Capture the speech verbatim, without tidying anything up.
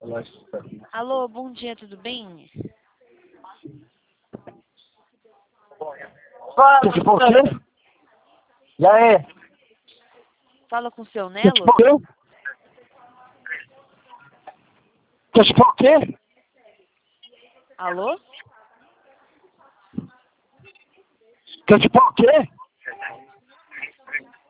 Alô, bom dia, tudo bem? Quer te pôr o quê? E aí? Fala com o seu Quer te Nelo? pôr o quê? Quer te pôr o quê? Alô? Quer te pôr o quê?